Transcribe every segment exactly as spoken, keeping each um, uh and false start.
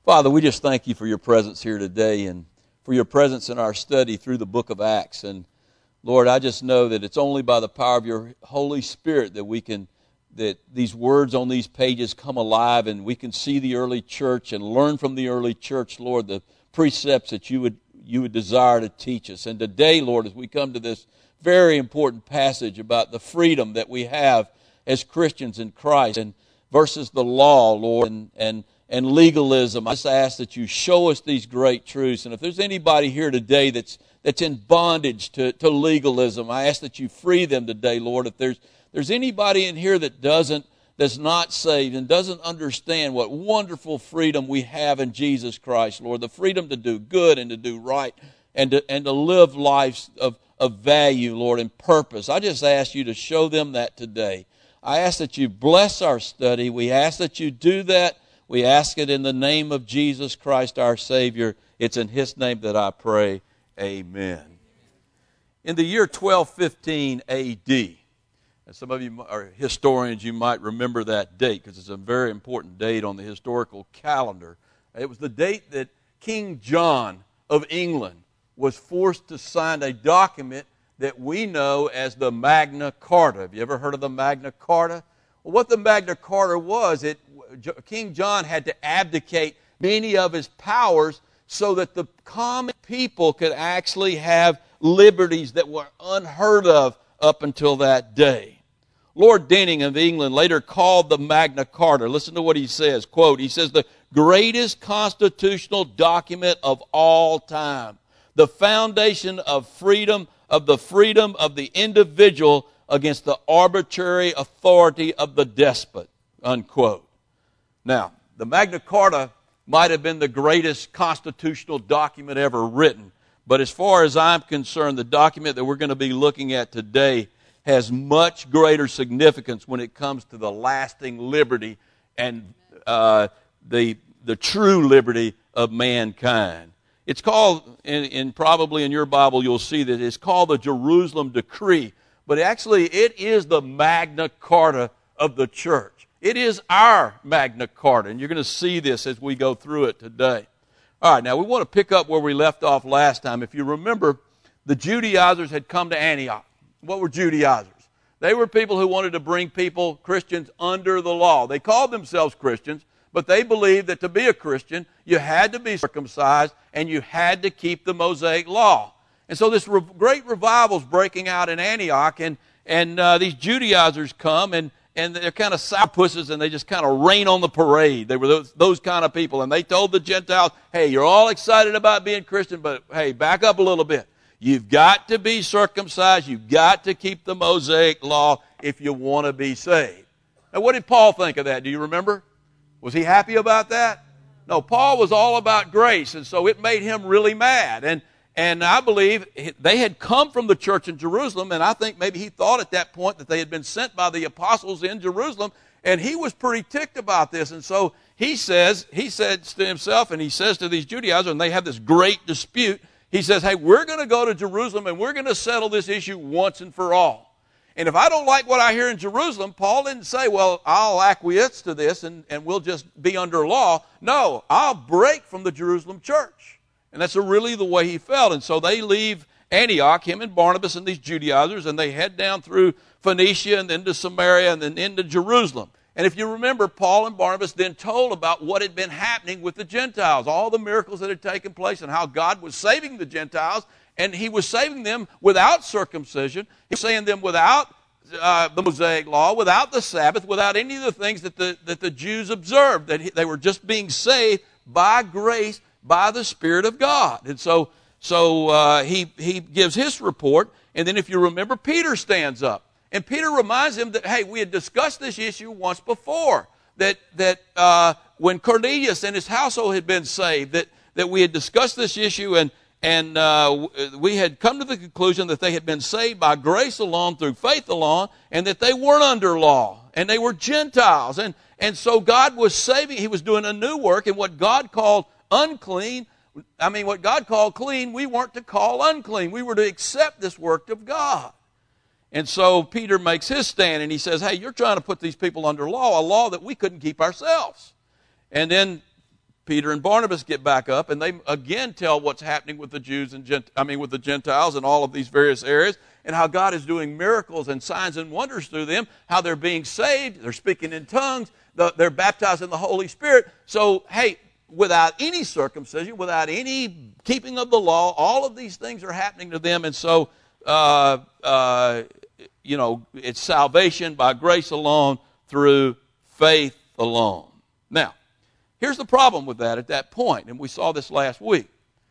Father, we just thank you for your presence here today and for your presence in our study through the book of Acts. And Lord, I just know that it's only by the power of your Holy Spirit that we can, that these words on these pages come alive and we can see the early church and learn from the early church, Lord, the precepts that you would you would desire to teach us. And today, Lord, as we come to this very important passage about the freedom that we have as Christians in Christ and versus the law, Lord, and and and legalism, I just ask that you show us these great truths. And if there's anybody here today that's that's in bondage to, to legalism, I ask that you free them today, Lord. If there's there's anybody in here that doesn't, that's not saved and doesn't understand what wonderful freedom we have in Jesus Christ, Lord, the freedom to do good and to do right and to, and to live lives of, of value, Lord, and purpose, I just ask you to show them that today. I ask that you bless our study. We ask that you do that. We ask it in the name of Jesus Christ, our Savior. It's in His name that I pray. Amen. In the year twelve fifteen A D, and some of you are historians, you might remember that date because it's a very important date on the historical calendar. It was the date that King John of England was forced to sign a document that we know as the Magna Carta. Have you ever heard of the Magna Carta? Well, what the Magna Carta was, it King John had to abdicate many of his powers so that the common people could actually have liberties that were unheard of up until that day. Lord Denning of England later called the Magna Carta, listen to what he says, quote, he says, the greatest constitutional document of all time, the foundation of freedom, of the freedom of the individual against the arbitrary authority of the despot, unquote. Now, the Magna Carta might have been the greatest constitutional document ever written, but as far as I'm concerned, the document that we're going to be looking at today has much greater significance when it comes to the lasting liberty and uh, the the true liberty of mankind. It's called, in, in probably in your Bible you'll see that it's called the Jerusalem Decree, but actually it is the Magna Carta of the church. It is our Magna Carta, and you're going to see this as we go through it today. All right, now we want to pick up where we left off last time. If you remember, the Judaizers had come to Antioch. What were Judaizers? They were people who wanted to bring people, Christians, under the law. They called themselves Christians, but they believed that to be a Christian, you had to be circumcised and you had to keep the Mosaic law. And so this re- great revival is breaking out in Antioch, and, and uh, these Judaizers come, and And they're kind of sourpusses, and they just kind of rain on the parade. They were those, those kind of people. And they told the Gentiles, hey, you're all excited about being Christian, but hey, back up a little bit. You've got to be circumcised. You've got to keep the Mosaic law if you want to be saved. Now, what did Paul think of that? Do you remember? Was he happy about that? No, Paul was all about grace, and so it made him really mad. And And I believe they had come from the church in Jerusalem, and I think maybe he thought at that point that they had been sent by the apostles in Jerusalem, and he was pretty ticked about this. And so he says, he says to himself, and he says to these Judaizers, and they have this great dispute, he says, hey, we're going to go to Jerusalem, and we're going to settle this issue once and for all. And if I don't like what I hear in Jerusalem, Paul didn't say, well, I'll acquiesce to this, and, and we'll just be under law. No, I'll break from the Jerusalem church. And that's really the way he felt. And so they leave Antioch, him and Barnabas and these Judaizers, and they head down through Phoenicia and then to Samaria and then into Jerusalem. And if you remember, Paul and Barnabas then told about what had been happening with the Gentiles, all the miracles that had taken place and how God was saving the Gentiles, and he was saving them without circumcision. He was saving them without uh, the Mosaic law, without the Sabbath, without any of the things that the, that the Jews observed, that he, they were just being saved by grace, by the Spirit of God. And so so uh, he, he gives his report, and then if you remember, Peter stands up. And Peter reminds him that, hey, we had discussed this issue once before, that that uh, when Cornelius and his household had been saved, that, that we had discussed this issue, and, and uh, we had come to the conclusion that they had been saved by grace alone, through faith alone, and that they weren't under law, and they were Gentiles. And, and so God was saving, he was doing a new work, and what God called unclean, I mean, what God called clean, we weren't to call unclean. We were to accept this work of God. And so Peter makes his stand, and he says, hey, you're trying to put these people under law, a law that we couldn't keep ourselves. And then Peter and Barnabas get back up, and they again tell what's happening with the Jews and Gent- I mean with the Gentiles in all of these various areas, and how God is doing miracles and signs and wonders through them, how they're being saved, they're speaking in tongues, they're baptized in the Holy Spirit. So, hey, without any circumcision, without any keeping of the law, all of these things are happening to them, and so, uh, uh, you know, it's salvation by grace alone, through faith alone. Now, here's the problem with that at that point, and we saw this last week.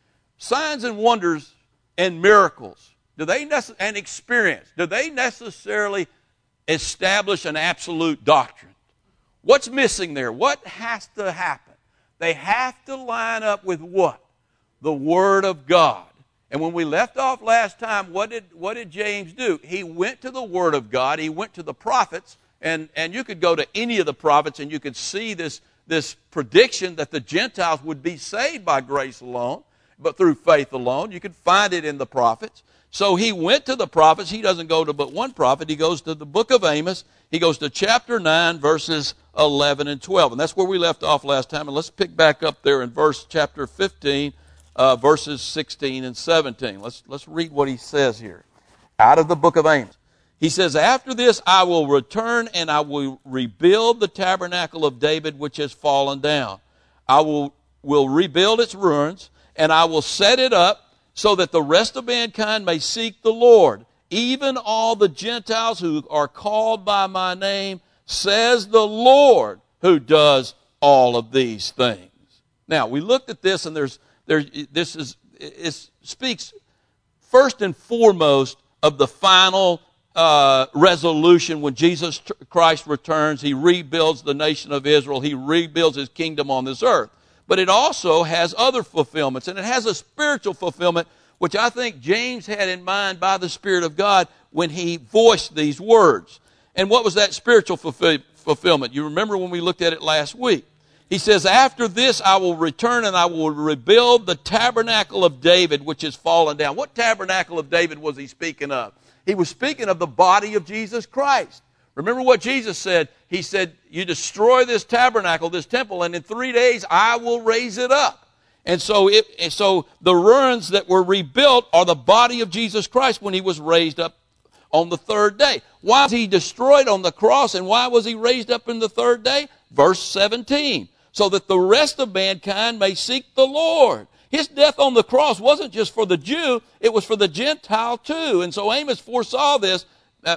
Signs and wonders and miracles, do they nece- and experience, do they necessarily establish an absolute doctrine? What's missing there? What has to happen? They have to line up with what? The Word of God. And when we left off last time, what did, what did James do? He went to the Word of God. He went to the prophets. And, and you could go to any of the prophets and you could see this, this prediction that the Gentiles would be saved by grace alone, but through faith alone. You could find it in the prophets. So he went to the prophets. He doesn't go to but one prophet. He goes to the book of Amos. He goes to chapter nine, verses eleven and twelve. And that's where we left off last time. And let's pick back up there in verse chapter fifteen, uh, verses sixteen and seventeen. Let's, let's read what he says here out of the book of Amos. He says, after this I will return and I will rebuild the tabernacle of David which has fallen down. I will, will rebuild its ruins, and I will set it up so that the rest of mankind may seek the Lord, even all the Gentiles who are called by my name, says the Lord, who does all of these things. Now, we looked at this, and there's, there, this is, it speaks first and foremost of the final Uh, resolution when Jesus Christ returns. He rebuilds the nation of Israel. He rebuilds his kingdom on this earth. But it also has other fulfillments, and it has a spiritual fulfillment, which I think James had in mind by the Spirit of God when he voiced these words. And what was that spiritual fulfill- fulfillment? You remember when we looked at it last week. He says, after this I will return and I will rebuild the tabernacle of David, which has fallen down. What tabernacle of David was he speaking of? He was speaking of the body of Jesus Christ. Remember what Jesus said? He said, you destroy this tabernacle, this temple, and in three days I will raise it up. And so, it, and so the ruins that were rebuilt are the body of Jesus Christ when he was raised up on the third day. Why was he destroyed on the cross, and why was he raised up in the third day? Verse seventeen, so that the rest of mankind may seek the Lord. His death on the cross wasn't just for the Jew, it was for the Gentile too. And so Amos foresaw this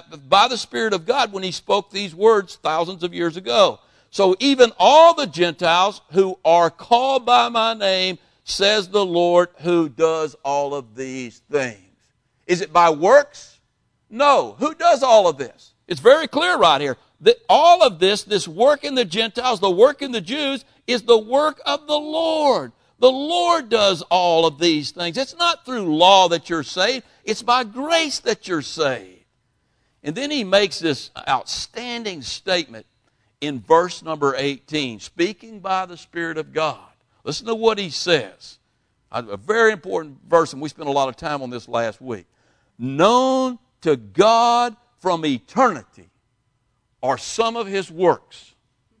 by the Spirit of God when he spoke these words thousands of years ago. So even all the Gentiles who are called by my name, says the Lord, who does all of these things. Is it by works? No. Who does all of this? It's very clear right here that all of this, this work in the Gentiles, the work in the Jews, is the work of the Lord. The Lord does all of these things. It's not through law that you're saved. It's by grace that you're saved. And then he makes this outstanding statement in verse number eighteen, speaking by the Spirit of God. Listen to what he says. A very important verse, and we spent a lot of time on this last week. Known to God from eternity are some of his works.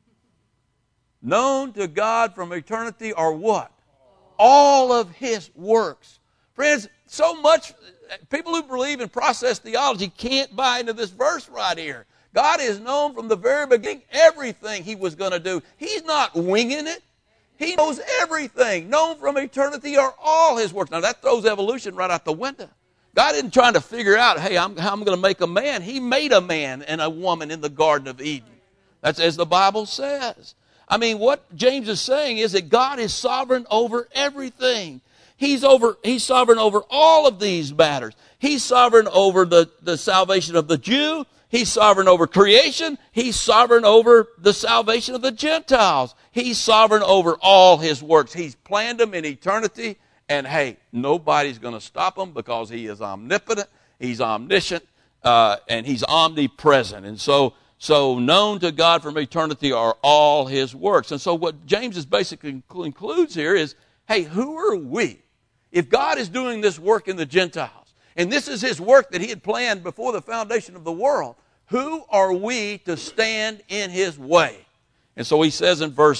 Known to God from eternity are what? All of his works. Friends, so much, people who believe in process theology can't buy into this verse right here. God is known from the very beginning, everything he was going to do. He's not winging it. He knows everything. Known from eternity are all his works. Now that throws evolution right out the window. God isn't trying to figure out, hey, I'm, how I'm going to make a man. He made a man and a woman in the Garden of Eden. That's as the Bible says. I mean, what James is saying is that God is sovereign over everything. He's over, he's sovereign over all of these matters. He's sovereign over the, the salvation of the Jew. He's sovereign over creation. He's sovereign over the salvation of the Gentiles. He's sovereign over all his works. He's planned them in eternity. And hey, nobody's going to stop him because he is omnipotent. He's omniscient. Uh, and he's omnipresent. And so, So known to God from eternity are all his works. And so what James is basically concludes here is, hey, who are we? If God is doing this work in the Gentiles, and this is his work that he had planned before the foundation of the world, who are we to stand in his way? And so he says in verse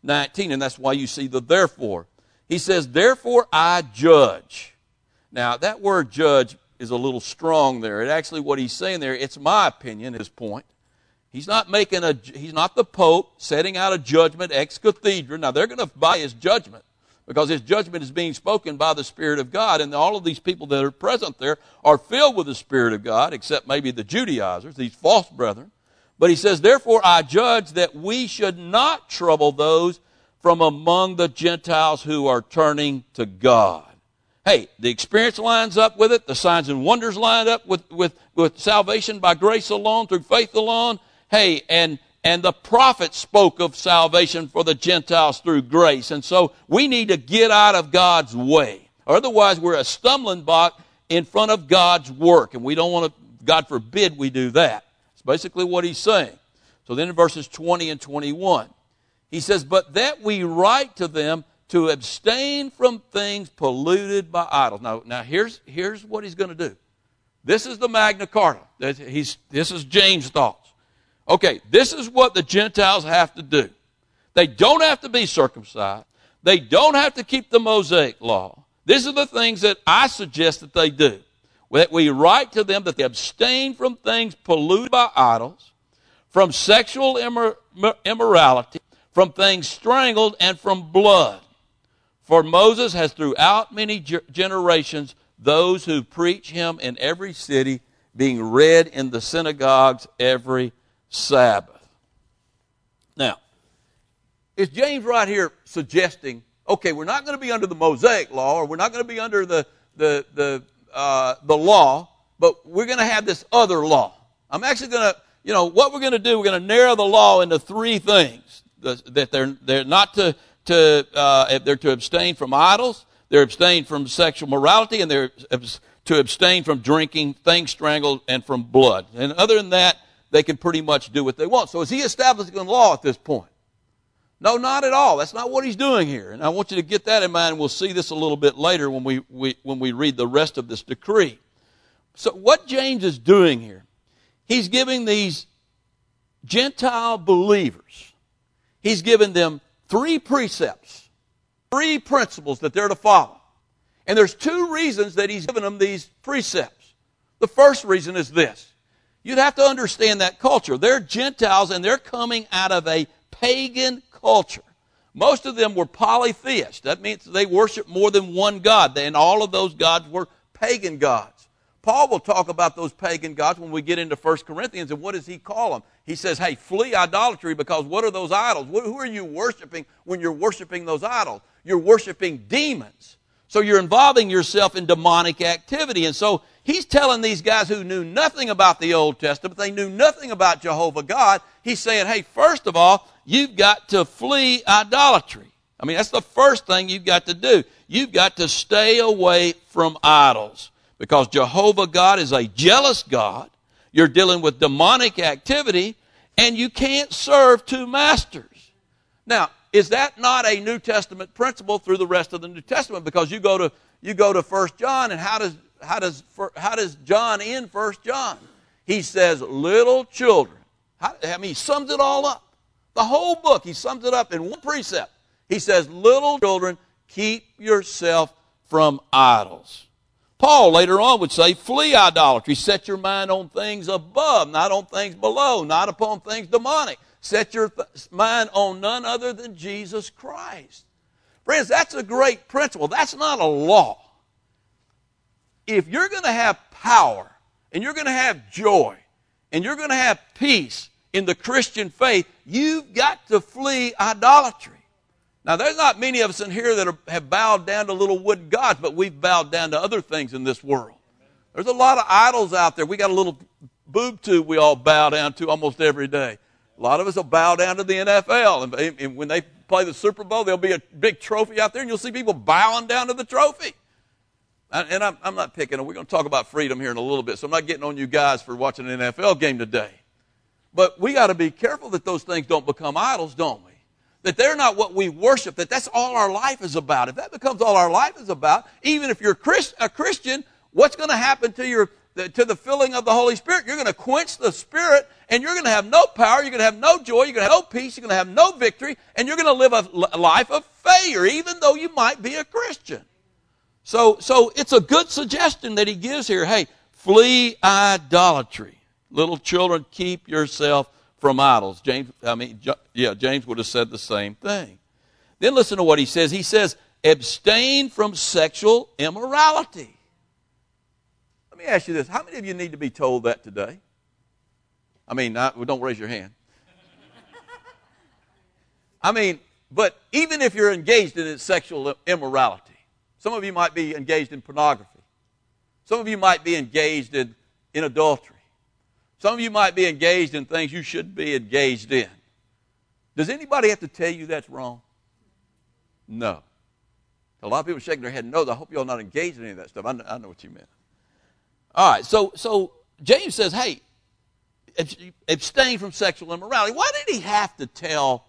nineteen, and that's why you see the therefore. He says, therefore I judge. Now, that word judge is a little strong there. It actually, what he's saying there, it's my opinion, his point. He's not making a, he's not the Pope setting out a judgment ex cathedra. Now, they're going to buy his judgment because his judgment is being spoken by the Spirit of God, and all of these people that are present there are filled with the Spirit of God, except maybe the Judaizers, these false brethren. But he says, therefore I judge that we should not trouble those from among the Gentiles who are turning to God. Hey, the experience lines up with it. The signs and wonders line up with, with, with salvation by grace alone, through faith alone. Hey, and, and the prophets spoke of salvation for the Gentiles through grace. And so we need to get out of God's way. Or otherwise we're a stumbling block in front of God's work. And we don't want to, God forbid we do that. It's basically what he's saying. So then in verses twenty and twenty-one, he says, but that we write to them to abstain from things polluted by idols. Now, now here's, here's what he's going to do. This is the Magna Carta. He's, this is James' thoughts. Okay, this is what the Gentiles have to do. They don't have to be circumcised. They don't have to keep the Mosaic law. These are the things that I suggest that they do. That we write to them that they abstain from things polluted by idols, from sexual immor- immorality, from things strangled, and from blood. For Moses has throughout many generations those who preach him in every city, being read in the synagogues every Sabbath. Now, is James right here suggesting, okay, we're not going to be under the Mosaic law, or we're not going to be under the the the uh, the law, but we're going to have this other law? I'm actually going to, you know, what we're going to do, we're going to narrow the law into three things: that they're they're not to to uh, they're to abstain from idols, they're abstain from sexual morality, and they're to abstain from drinking things strangled and from blood. And other than that, they can pretty much do what they want. So is he establishing a law at this point? No, not at all. That's not what he's doing here. And I want you to get that in mind. We'll see this a little bit later when we, we when we read the rest of this decree. So what James is doing here, he's giving these Gentile believers, he's given them three precepts, three principles that they're to follow. And there's two reasons that he's given them these precepts. The first reason is this. You'd have to understand that culture. They're Gentiles and they're coming out of a pagan culture. Most of them were polytheists. That means they worship more than one God. And all of those gods were pagan gods. Paul will talk about those pagan gods when we get into First Corinthians, and what does he call them? He says, hey, flee idolatry, because what are those idols? Who are you worshiping when you're worshiping those idols? You're worshiping demons. So you're involving yourself in demonic activity. And so he's telling these guys who knew nothing about the Old Testament, they knew nothing about Jehovah God, he's saying, hey, first of all, you've got to flee idolatry. I mean, that's the first thing you've got to do. You've got to stay away from idols. Because Jehovah God is a jealous God. You're dealing with demonic activity, and you can't serve two masters. Now, is that not a New Testament principle through the rest of the New Testament? Because you go to you go to First John, and how does how does how does John end First John? He says, "Little children." How, I mean, he sums it all up. The whole book, he sums it up in one precept. He says, "Little children, keep yourself from idols." Paul later on would say, flee idolatry. Set your mind on things above, not on things below, not upon things demonic. Set your th- mind on none other than Jesus Christ. Friends, that's a great principle. That's not a law. If you're going to have power, and you're going to have joy, and you're going to have peace in the Christian faith, you've got to flee idolatry. Now, there's not many of us in here that are, have bowed down to little wooden gods, but we've bowed down to other things in this world. There's a lot of idols out there. We got a little boob tube we all bow down to almost every day. A lot of us will bow down to the N F L. And, and when they play the Super Bowl, there'll be a big trophy out there, and you'll see people bowing down to the trophy. And I'm, I'm not picking on, we're going to talk about freedom here in a little bit, so I'm not getting on you guys for watching an N F L game today. But we got to be careful that those things don't become idols, don't we? That they're not what we worship, that that's all our life is about. If that becomes all our life is about, even if you're a Christian, what's going to happen to your to the filling of the Holy Spirit, you're going to quench the Spirit, and you're going to have no power, you're going to have no joy, you're going to have no peace, you're going to have no victory, and you're going to live a life of failure, even though you might be a Christian. So, so it's a good suggestion that he gives here. Hey, flee idolatry. Little children, keep yourself from idols. James, I mean, yeah, James would have said the same thing. Then listen to what he says. He says, abstain from sexual immorality. Let me ask you this. How many of you need to be told that today? I mean, not, well, don't raise your hand. I mean, but even if you're engaged in sexual immorality, some of you might be engaged in pornography. Some of you might be engaged in, in adultery. Some of you might be engaged in things you shouldn't be engaged in. Does anybody have to tell you that's wrong? No. A lot of people are shaking their head. No, I hope you're not engaged in any of that stuff. I know, I know what you meant. All right, so, so James says, hey, abstain from sexual immorality. Why did he have to tell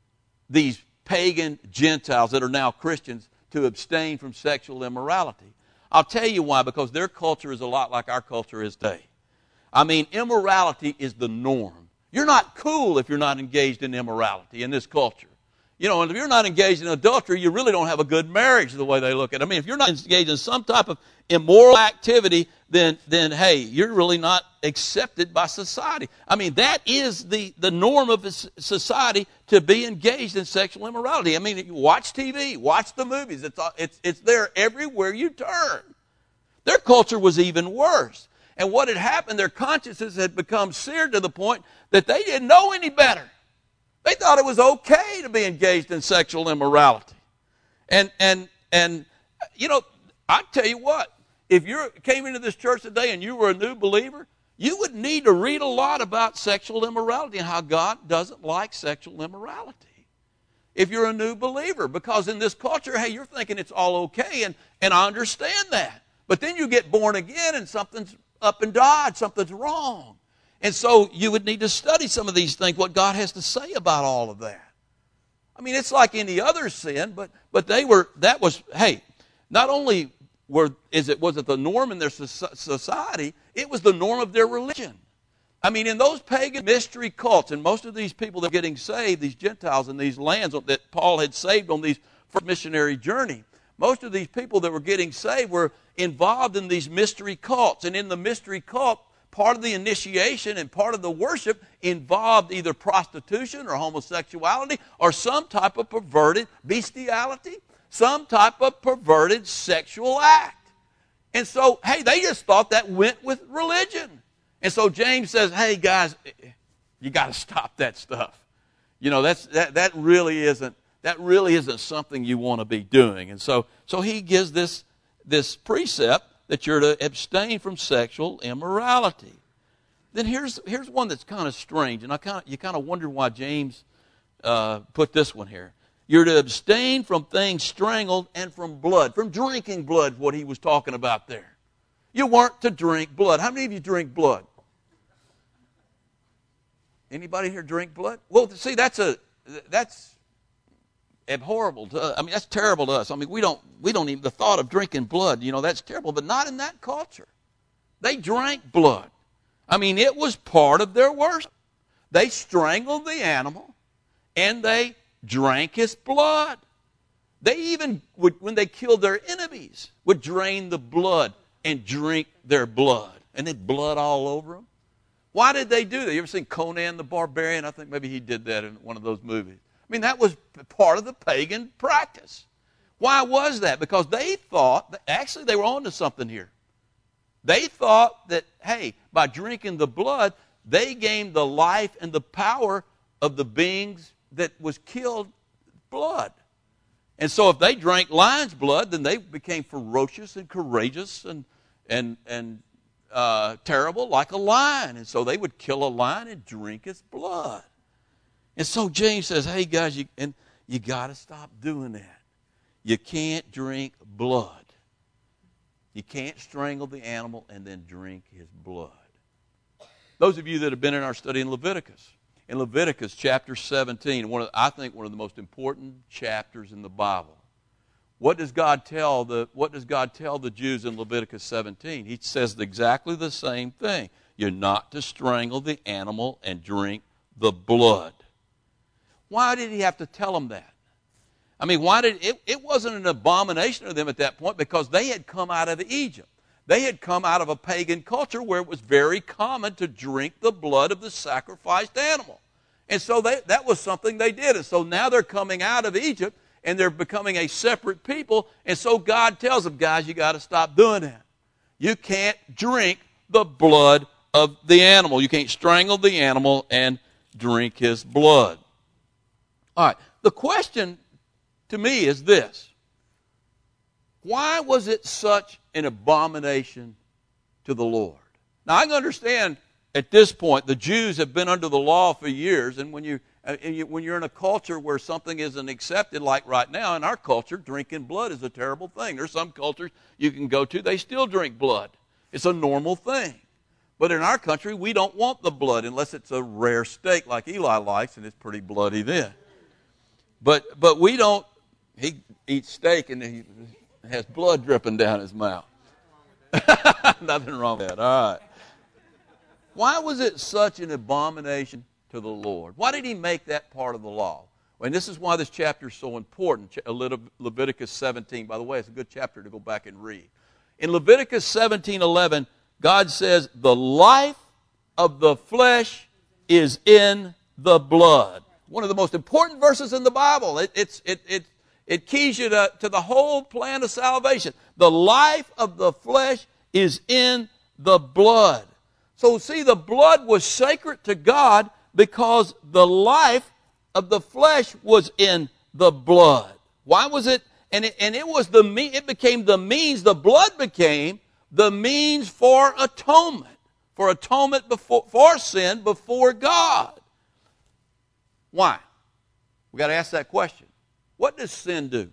these pagan Gentiles that are now Christians to abstain from sexual immorality? I'll tell you why, because their culture is a lot like our culture is today. I mean, immorality is the norm. You're not cool if you're not engaged in immorality in this culture. You know, and if you're not engaged in adultery, you really don't have a good marriage the way they look at it. I mean, if you're not engaged in some type of immoral activity, then, then hey, you're really not accepted by society. I mean, that is the, the norm of society, to be engaged in sexual immorality. I mean, you watch T V, watch the movies. It's, it's, it's there everywhere you turn. Their culture was even worse. And what had happened, their consciences had become seared to the point that they didn't know any better. They thought it was okay to be engaged in sexual immorality. And, and, and you know, I tell you what, if you came into this church today and you were a new believer, you would need to read a lot about sexual immorality and how God doesn't like sexual immorality if you're a new believer. Because in this culture, hey, you're thinking it's all okay, and, and I understand that. But then you get born again and something's up and died, something's wrong. And so you would need to study some of these things, what God has to say about all of that. I mean, it's like any other sin, but but they were, that was, hey, not only were is it was it the norm in their society, it was the norm of their religion. I mean, in those pagan mystery cults, and most of these people that are getting saved, these Gentiles in these lands that Paul had saved on these first missionary journey, most of these people that were getting saved were involved in these mystery cults. And in the mystery cult, part of the initiation and part of the worship involved either prostitution or homosexuality or some type of perverted bestiality, some type of perverted sexual act. And so, hey, they just thought that went with religion. And so James says, hey, guys, you got to stop that stuff. You know, that's that that really isn't that really isn't something you want to be doing. And so so he gives this this precept that you're to abstain from sexual immorality. Then here's here's one that's kind of strange, and I kind of you kind of wonder why James uh, put this one here. You're to abstain from things strangled and from blood, from drinking blood. What he was talking about there. You weren't to drink blood. How many of you drink blood? Anybody here drink blood? Well, see, that's a that's abhorrible to us. I mean, that's terrible to us. I mean, we don't we don't even the thought of drinking blood. You know, that's terrible. But not in that culture. They drank blood. I mean, it was part of their worship. They strangled the animal, and they drank his blood. They even would, when they killed their enemies, would drain the blood and drink their blood, and then blood all over them. Why did they do that? You ever seen Conan the Barbarian? I think maybe he did that in one of those movies. I mean, that was part of the pagan practice. Why was that? Because they thought, that actually they were on to something here. They thought that, hey, by drinking the blood, they gained the life and the power of the beings that was killed blood. And so if they drank lion's blood, then they became ferocious and courageous and and and uh, terrible like a lion. And so they would kill a lion and drink its blood. And so James says, hey, guys, you, and you got to stop doing that. You can't drink blood. You can't strangle the animal and then drink his blood. Those of you that have been in our study in Leviticus, in Leviticus chapter seventeen, one of, I think one of the most important chapters in the Bible, What does God tell the what does God tell the Jews in Leviticus seventeen? He says exactly the same thing. You're not to strangle the animal and drink the blood. Why did he have to tell them that? I mean, why did it it wasn't an abomination to them at that point because they had come out of Egypt. They had come out of a pagan culture where it was very common to drink the blood of the sacrificed animal. And so they, that was something they did. And so now they're coming out of Egypt and they're becoming a separate people. And so God tells them, guys, you got to stop doing that. You can't drink the blood of the animal. You can't strangle the animal and drink his blood. All right. The question to me is this. Why was it such an abomination to the Lord? Now, I can understand at this point the Jews have been under the law for years, and when, you, uh, you, when you're in a culture where something isn't accepted, like right now in our culture, drinking blood is a terrible thing. There's some cultures you can go to, they still drink blood. It's a normal thing. But in our country, we don't want the blood unless it's a rare steak like Eli likes, and it's pretty bloody then. But, but we don't, he eats steak and he has blood dripping down his mouth. Nothing wrong with that. All right. Why was it such an abomination to the Lord? Why did he make that part of the law? And this is why this chapter is so important. Leviticus seventeen, by the way, it's a good chapter to go back and read. In Leviticus seventeen eleven, God says, the life of the flesh is in the blood. One of the most important verses in the Bible. It, it's, it, it, it keys you to, to the whole plan of salvation. The life of the flesh is in the blood. So see, the blood was sacred to God because the life of the flesh was in the blood. Why was it? And it, and it was the it became the means, the blood became the means for atonement, for atonement before, for sin before God. Why? We got to ask that question. What does sin do?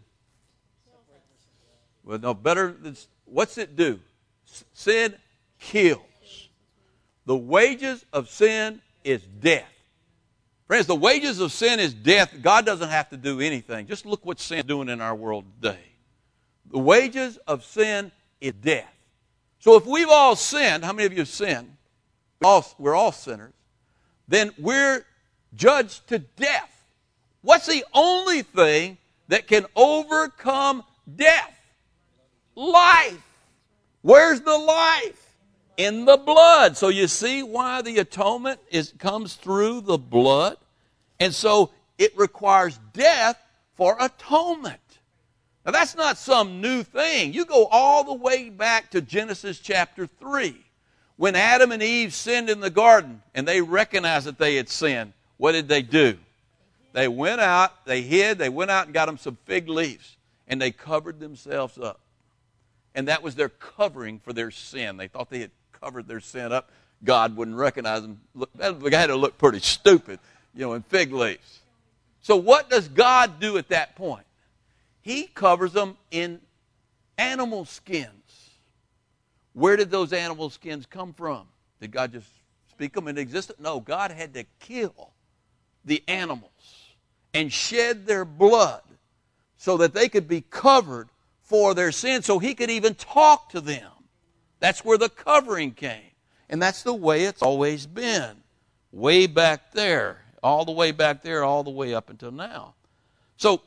Well, no, better than, what's it do? Sin kills. The wages of sin is death. Friends, the wages of sin is death. God doesn't have to do anything. Just look what sin is doing in our world today. The wages of sin is death. So if we've all sinned, how many of you have sinned? We're all, we're all sinners. Then we're judged to death. What's the only thing that can overcome death? Life. Where's the life? In the blood. So you see why the atonement is comes through the blood? And so it requires death for atonement. Now that's not some new thing. You go all the way back to Genesis chapter three. When Adam and Eve sinned in the garden and they recognized that they had sinned, what did they do? They went out, they hid, they went out and got them some fig leaves, and they covered themselves up. And that was their covering for their sin. They thought they had covered their sin up. God wouldn't recognize them. Look, they had to look pretty stupid, you know, in fig leaves. So what does God do at that point? He covers them in animal skins. Where did those animal skins come from? Did God just speak them into existence? No, God had to kill the animals and shed their blood so that they could be covered for their sin, so he could even talk to them. That's where the covering came. And that's the way it's always been. Way back there. All the way back there, all the way up until now. So,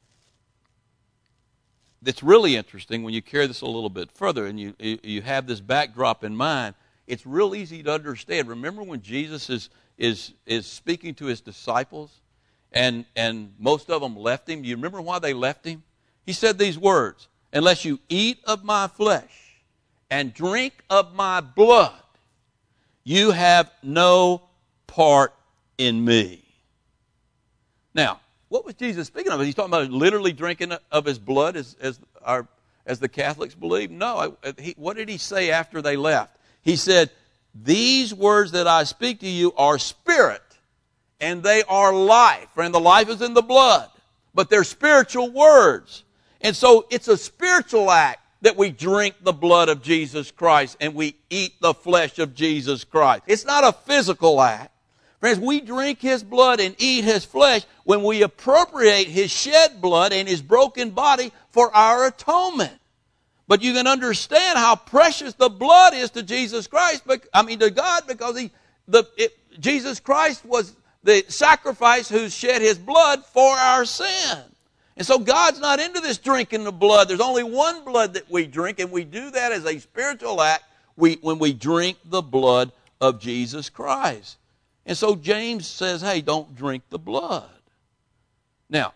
it's really interesting when you carry this a little bit further and you, you have this backdrop in mind. It's real easy to understand. Remember when Jesus is, is, is speaking to his disciples and, and most of them left him? Do you remember why they left him? He said these words, unless you eat of my flesh and drink of my blood, you have no part in me. Now, what was Jesus speaking of? He's talking about literally drinking of his blood as, as, our, as the Catholics believe? No. He, what did he say after they left? He said, these words that I speak to you are spirit and they are life. Friend, the life is in the blood, but they're spiritual words. And so it's a spiritual act that we drink the blood of Jesus Christ and we eat the flesh of Jesus Christ. It's not a physical act. Friends, we drink his blood and eat his flesh when we appropriate his shed blood and his broken body for our atonement. But you can understand how precious the blood is to Jesus Christ, but, I mean to God, because he, the, it, Jesus Christ was the sacrifice who shed his blood for our sin. And so God's not into this drinking the blood. There's only one blood that we drink, and we do that as a spiritual act we, when we drink the blood of Jesus Christ. And so James says, hey, don't drink the blood. Now,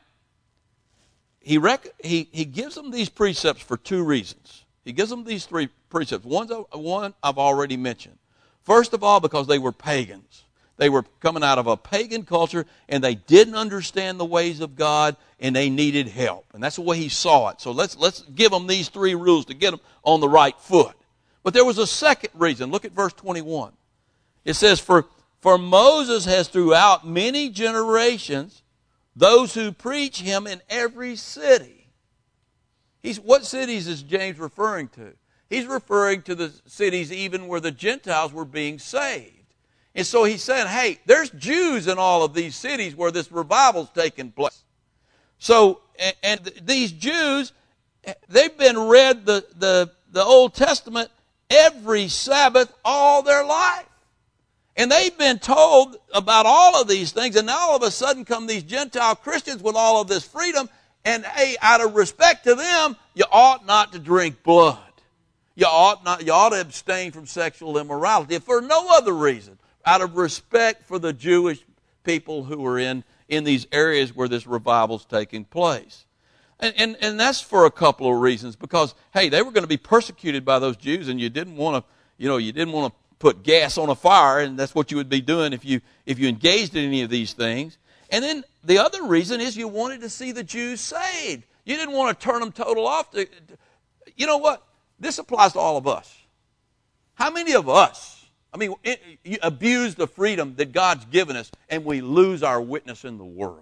he, rec- he, he gives them these precepts for two reasons. He gives them these three precepts. One's a, one I've already mentioned. First of all, because they were pagans. They were coming out of a pagan culture, and they didn't understand the ways of God, and they needed help. And that's the way he saw it. So let's, let's give them these three rules to get them on the right foot. But there was a second reason. Look at verse twenty-one. It says, For, for Moses has throughout many generations those who preach him in every city. He's, what cities is James referring to? He's referring to the cities even where the Gentiles were being saved. And so he's saying, hey, there's Jews in all of these cities where this revival's taking place. So, and, and these Jews, they've been read the, the, the Old Testament every Sabbath all their life. And they've been told about all of these things, and now all of a sudden come these Gentile Christians with all of this freedom, and hey, out of respect to them, you ought not to drink blood. You ought not, you ought to abstain from sexual immorality, for no other reason, out of respect for the Jewish people who are in, in these areas where this revival's taking place. And, and, and that's for a couple of reasons, because, hey, they were going to be persecuted by those Jews, and you didn't want to, you know, you didn't want to put gas on a fire, and that's what you would be doing if you if you engaged in any of these things. And then the other reason is you wanted to see the Jews saved. You didn't want to turn them total off. To, you know what? This applies to all of us. How many of us, I mean, it, you abuse the freedom that God's given us, and we lose our witness in the world?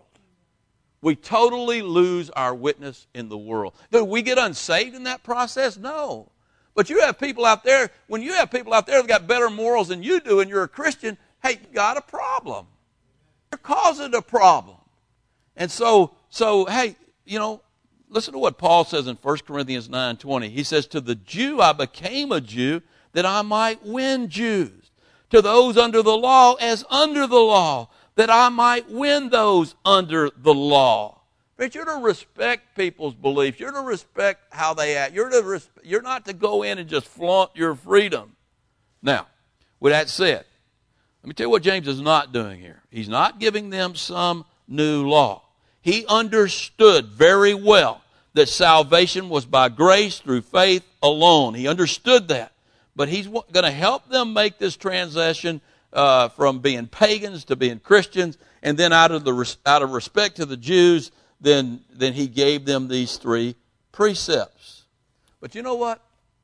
We totally lose our witness in the world. Do we get unsaved in that process? No. But you have people out there, when you have people out there that got better morals than you do and you're a Christian, hey, you got a problem. You're causing a problem. And so, so hey, you know, listen to what Paul says in First Corinthians nine twenty. He says, to the Jew I became a Jew that I might win Jews. To those under the law as under the law, that I might win those under the law. But you're to respect people's beliefs. You're to respect how they act. You're to res- you're not to go in and just flaunt your freedom. Now, with that said, let me tell you what James is not doing here. He's not giving them some new law. He understood very well that salvation was by grace through faith alone. He understood that. But he's going to help them make this transition uh, from being pagans to being Christians, and then out of the out of respect to the Jews, Then, then he gave them these three precepts. But you know what?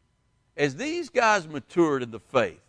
As these guys matured in the faith,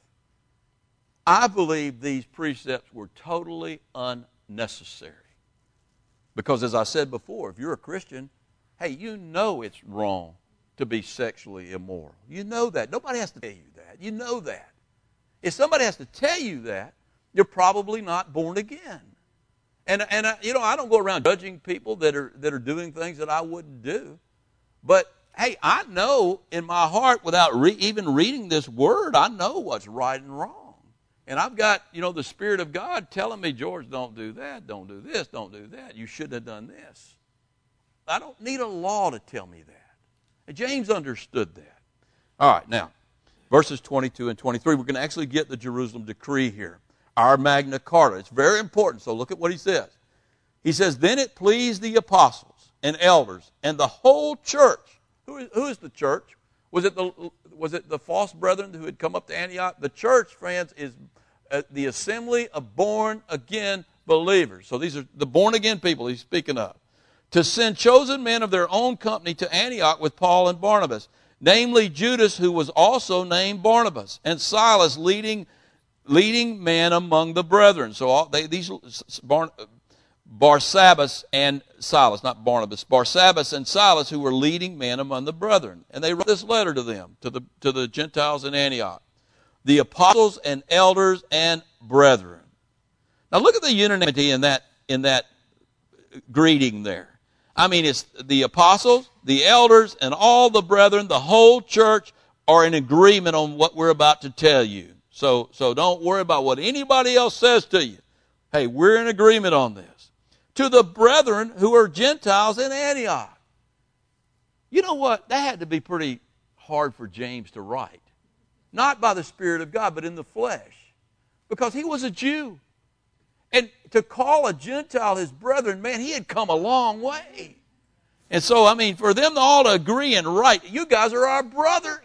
I believe these precepts were totally unnecessary. Because as I said before, if you're a Christian, hey, you know it's wrong to be sexually immoral. You know that. Nobody has to tell you that. You know that. If somebody has to tell you that, you're probably not born again. And, and I, you know, I don't go around judging people that are that are doing things that I wouldn't do. But, hey, I know in my heart, without re- even reading this word, I know what's right and wrong. And I've got, you know, the Spirit of God telling me, George, don't do that, don't do this, don't do that. You shouldn't have done this. I don't need a law to tell me that. And James understood that. All right, now, verses twenty-two and twenty-three, we're going to actually get the Jerusalem decree here. Our Magna Carta. It's very important, so look at what he says. He says, then it pleased the apostles and elders and the whole church. Who is, who is the church? Was it the, was it the false brethren who had come up to Antioch? The church, friends, is uh, the assembly of born-again believers. So these are the born-again people he's speaking of. To send chosen men of their own company to Antioch with Paul and Barnabas, namely Judas, who was also named Barnabas, and Silas, leading leading men among the brethren. So all, they, these Bar, Barsabbas and Silas, not Barnabas, Barsabbas and Silas, who were leading men among the brethren. And they wrote this letter to them, to the, to the Gentiles in Antioch. The apostles and elders and brethren. Now look at the unanimity in that in that greeting there. I mean, it's the apostles, the elders, and all the brethren, the whole church are in agreement on what we're about to tell you. So, so don't worry about what anybody else says to you. Hey, we're in agreement on this. To the brethren who are Gentiles in Antioch. You know what? That had to be pretty hard for James to write. Not by the Spirit of God, but in the flesh. Because he was a Jew. And to call a Gentile his brethren, man, he had come a long way. And so, I mean, for them all to agree and write, you guys are our brothers.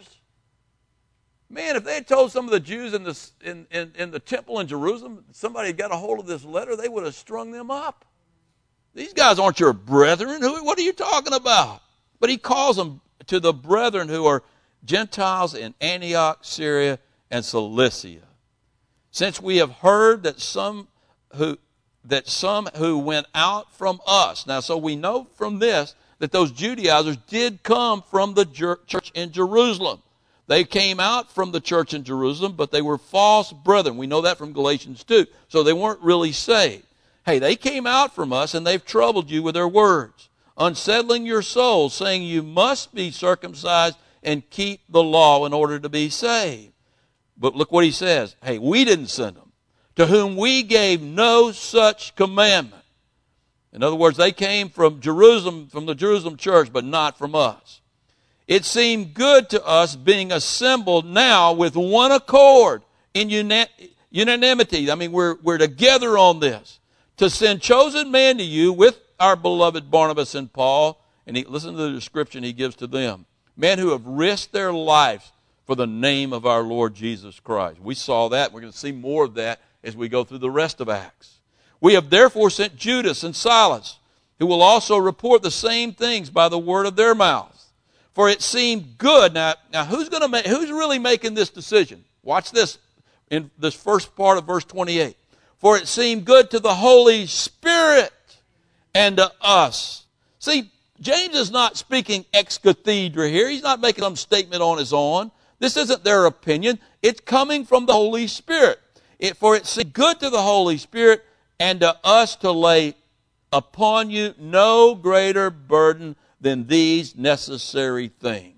Man, if they had told some of the Jews in the, in, in, in the temple in Jerusalem, somebody had got a hold of this letter, they would have strung them up. These guys aren't your brethren. Who, what are you talking about? But he calls them to the brethren who are Gentiles in Antioch, Syria, and Cilicia. Since we have heard that some who that some who went out from us. Now, so we know from this that those Judaizers did come from the church in Jerusalem. They came out from the church in Jerusalem, but they were false brethren. We know that from Galatians two. So they weren't really saved. Hey, they came out from us, and they've troubled you with their words, unsettling your souls, saying you must be circumcised and keep the law in order to be saved. But look what he says. Hey, we didn't send them, to whom we gave no such commandment. In other words, they came from Jerusalem, from the Jerusalem church, but not from us. It seemed good to us, being assembled now with one accord in unanimity. I mean, we're, we're together on this, to send chosen men to you with our beloved Barnabas and Paul. And he, listen to the description he gives to them. Men who have risked their lives for the name of our Lord Jesus Christ. We saw that. We're going to see more of that as we go through the rest of Acts. We have therefore sent Judas and Silas, who will also report the same things by the word of their mouths. For it seemed good. Now, now who's going to make, who's really making this decision? Watch this in this first part of verse twenty-eight. For it seemed good to the Holy Spirit and to us. See, James is not speaking ex cathedra here. He's not making some statement on his own. This isn't their opinion. It's coming from the Holy Spirit. It, for it seemed good to the Holy Spirit and to us to lay upon you no greater burden than these necessary things.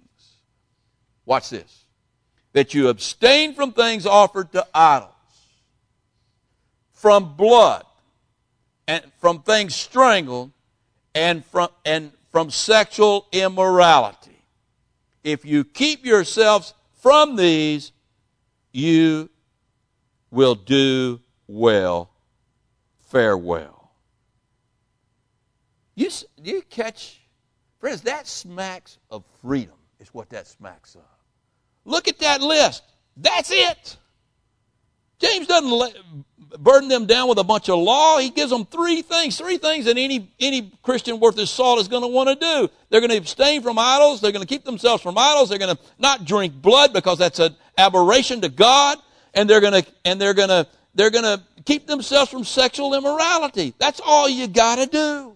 Watch this. That you abstain from things offered to idols, from blood, and from things strangled, and from and from sexual immorality. If you keep yourselves from these, you will do well. Farewell. You you catch, friends, that smacks of freedom is what that smacks of. Look at that list. That's it. James doesn't let, burden them down with a bunch of law. He gives them three things, three things that any, any Christian worth his salt is going to want to do. They're going to abstain from idols. They're going to keep themselves from idols. They're going to not drink blood because that's an aberration to God. And they're going to, and they're going to, they're going to keep themselves from sexual immorality. That's all you got to do.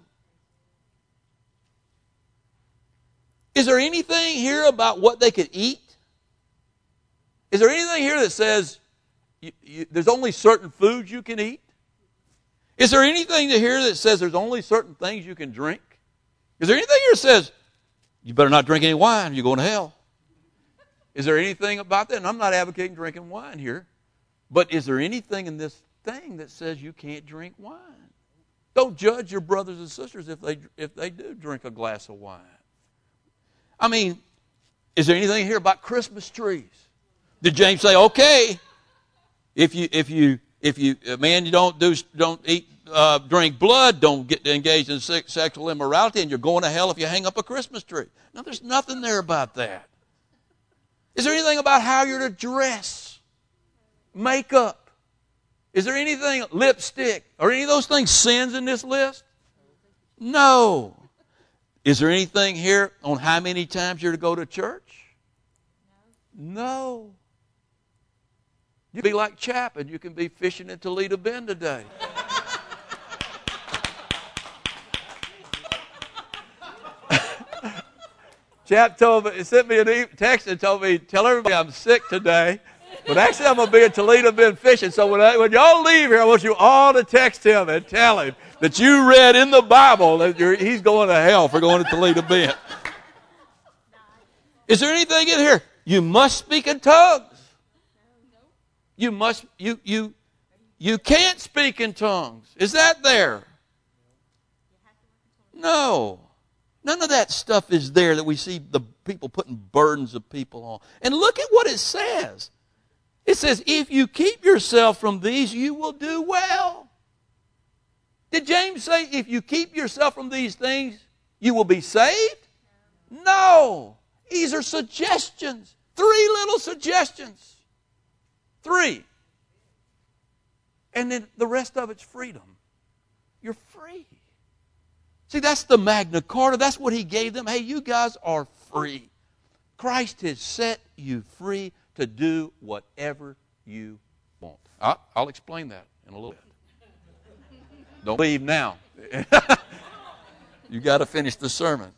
Is there anything here about what they could eat? Is there anything here that says you, you, there's only certain foods you can eat? Is there anything here that says there's only certain things you can drink? Is there anything here that says you better not drink any wine, you're going to hell? Is there anything about that? And I'm not advocating drinking wine here. But is there anything in this thing that says you can't drink wine? Don't judge your brothers and sisters if they if they do drink a glass of wine. I mean, is there anything here about Christmas trees? Did James say, okay, if you if you if you man you don't do don't eat uh, drink blood, don't get engaged in sex, sexual immorality, and you're going to hell if you hang up a Christmas tree? No, there's nothing there about that. Is there anything about how you're to dress, makeup? Is there anything, lipstick, or any of those things sins in this list? No. Is there anything here on how many times you're to go to church? No. You can be like Chapin. You can be fishing in Toledo Bend today. Chap told me, he sent me a text and told me, tell everybody I'm sick today. But actually, I'm going to be in Toledo Bend fishing. So when, I, when y'all leave here, I want you all to text him and tell him that you read in the Bible that you're, he's going to hell for going to Toledo Bend. Is there anything in here? You must speak in tongues. You must, you, you, you can't speak in tongues. Is that there? No. None of that stuff is there that we see the people putting burdens of people on. And look at what it says. It says, if you keep yourself from these, you will do well. Did James say, if you keep yourself from these things, you will be saved? No. These are suggestions. Three little suggestions. Three. And then the rest of it's freedom. You're free. See, that's the Magna Carta. That's what he gave them. Hey, you guys are free. Christ has set you free to do whatever you want. I'll, I'll explain that in a little bit. Don't leave now. You got to finish the sermon.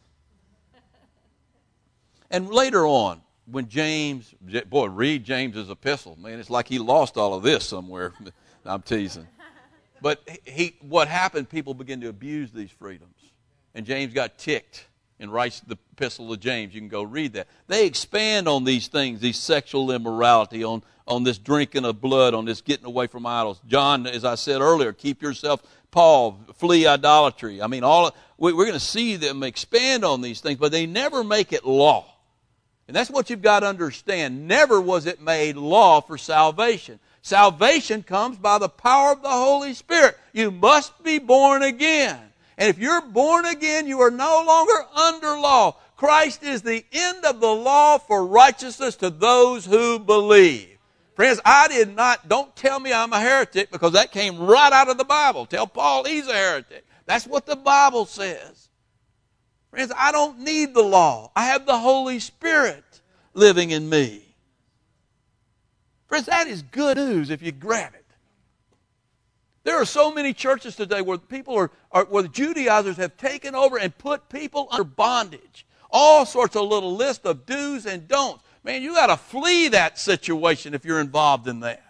And later on, when James, boy, read James's epistle. Man, it's like he lost all of this somewhere. I'm teasing. But he, what happened, people began to abuse these freedoms. And James got ticked and writes the epistle of James. You can go read that. They expand on these things, these sexual immorality, on, on this drinking of blood, on this getting away from idols. John, as I said earlier, keep yourself, Paul, flee idolatry. I mean, all we're going to see them expand on these things, but they never make it law. And that's what you've got to understand. Never was it made law for salvation. Salvation comes by the power of the Holy Spirit. You must be born again. And if you're born again, you are no longer under law. Christ is the end of the law for righteousness to those who believe. Friends, I did not, don't tell me I'm a heretic, because that came right out of the Bible. Tell Paul he's a heretic. That's what the Bible says. Friends, I don't need the law. I have the Holy Spirit living in me. Friends, that is good news if you grab it. There are so many churches today where people are, are where the Judaizers have taken over and put people under bondage. All sorts of little list of do's and don'ts. Man, you got to flee that situation if you're involved in that.